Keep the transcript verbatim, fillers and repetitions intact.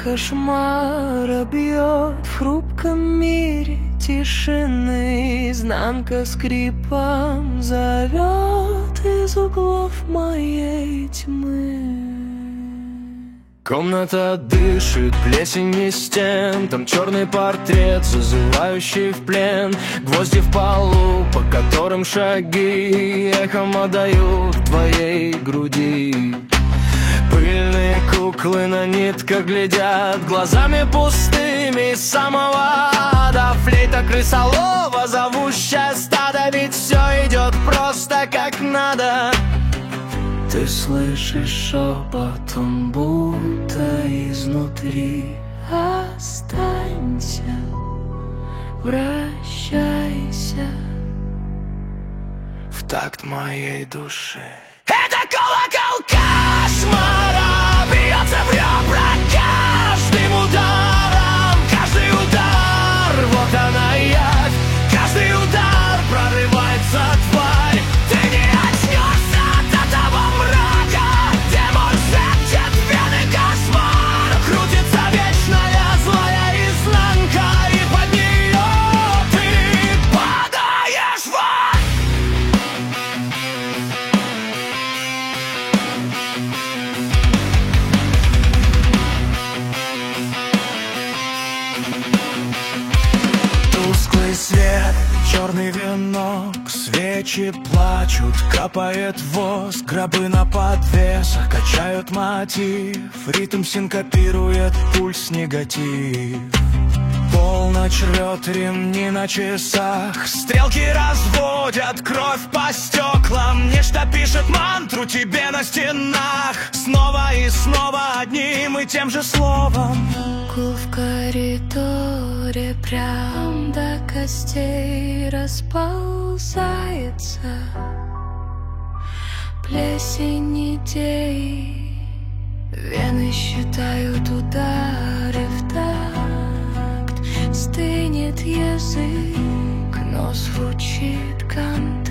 кошмара бьет в хрупком мире тишины. Изнанка скрипом зовет из углов моей тьмы. Комната дышит, плесень стен, там черный портрет, зазывающий в плен. Гвозди в полу, по которым шаги эхом отдают в твоей груди. Пыльные куклы на нитках глядят глазами пустыми из самого ада. Флейта крысолова, зовущая стадо, ведь все идет просто как надо. Ты слышишь шепот, он будто изнутри. Останься, вращайся в такт моей души. Это колокол кошмара бьется в ребра каждым ударом. Каждый удар, вот она явь. Каждый удар прорывается тварь. Ты не очнешься от этого мрака. Демон шепчет вены, кошмар. Крутится вечная злая изнанка, и под нее ты падаешь в ад. Тусклый свет, черный венок, свечи плачут, капает воск. Гробы на подвесах качают мотив, ритм синкопирует пульс негатив. Полночь рвет ремни на часах, стрелки разводят кровь по стеклам. Нечто пишет мантру тебе на стенах, снова и снова одним и тем же словом. Гул в коридоре прям до костей расползается. Плесень идей, вены считают удары в такт. Стынет язык, но звучит контакт.